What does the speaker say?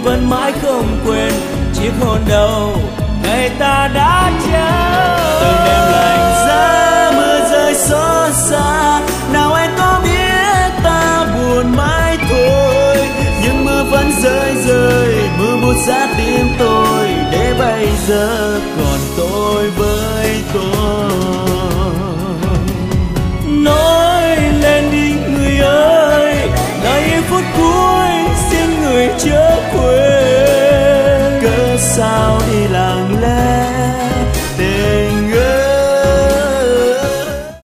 vẫn mãi không quên chiếc hôn đầu ngày ta đã trao. Từng đêm lạnh giá mưa rơi xót xa, nào anh có biết ta buồn mãi thôi, nhưng mưa vẫn rơi rơi, mưa buốt giá tim tôi, để bây giờ còn tôi với tôi. Nói lên đi người ơi, ngày phút cuối xin người chớ quên, cớ sao đi